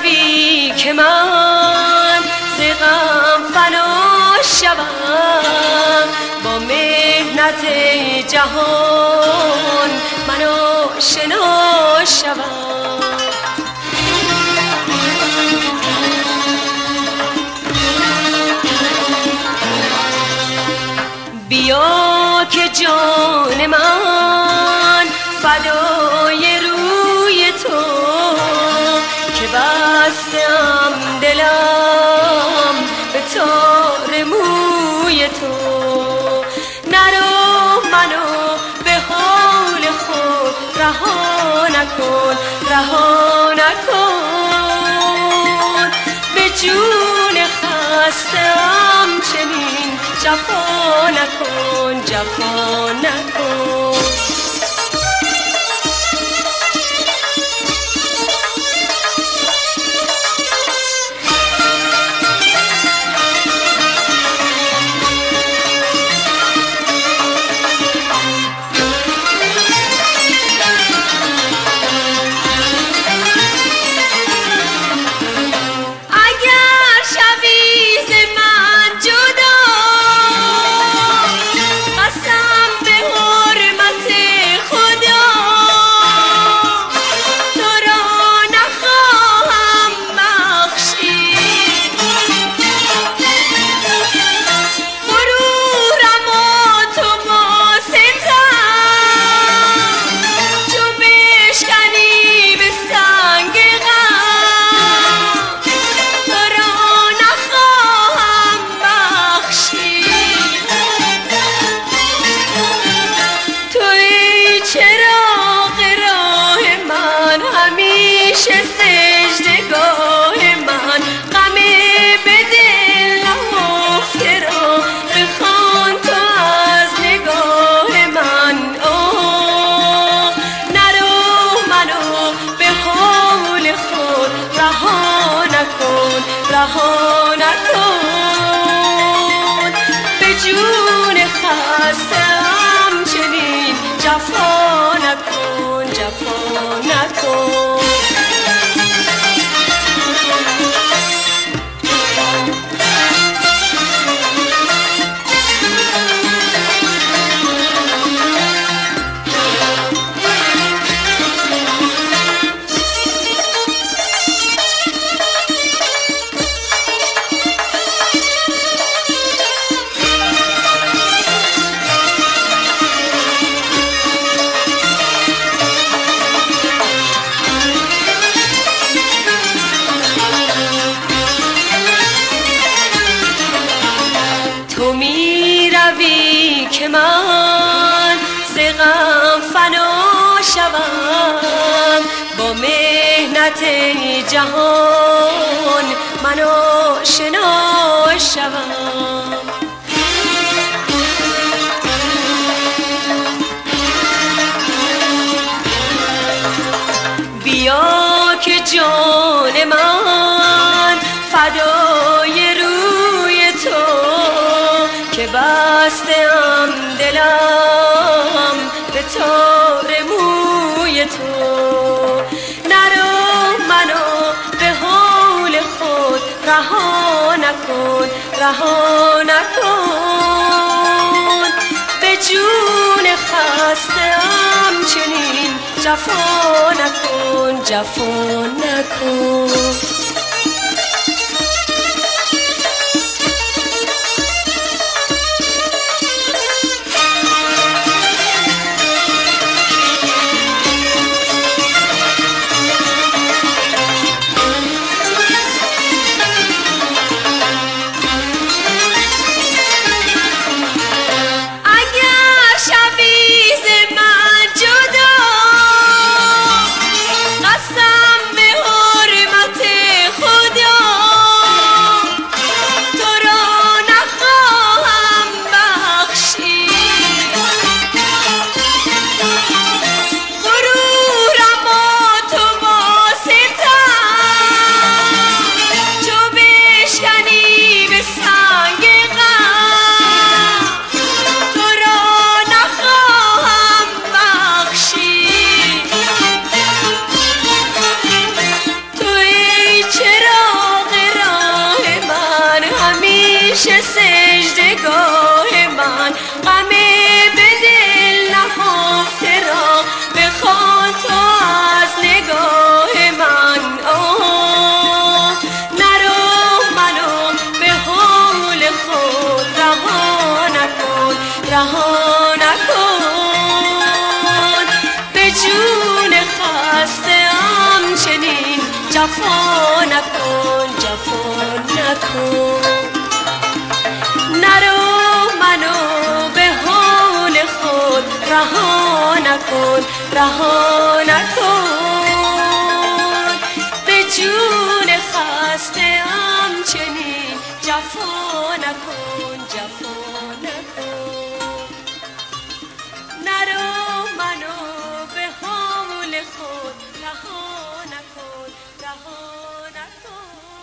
روی که من ز غم فنا شوم، با محنت جهان من آشنا شوم. بیا که جان من فدای روی تو، که بستم دلم به تار موی تو. نرو منو به حال خود رها نکن، رها نکن. به جون خستم چنین جفا نکن، جفا نکن. سجدگاه من غم به دل نهفته را بخوان تو از نگاه من. نرو منو به حال خود رها نکن، رها نکن. به جون خستم چنین جفا نکن، جفا نکن. تو می روی که من ز غم فنا شوم، با محنت جهان من آشنا شوم. بیا که جان من فدای روی تو، که بستم دلم به تار موی تو. نرو منو به حال خود رها نکن، رها نکن. به جون خستم چنین جفا نکن، جفا نکن. قسم به حرمت جفا نکن جفا نکن. نرو منو به حال خود رها نکن رها نکن. به جون خسته ام چنین جفا نکن.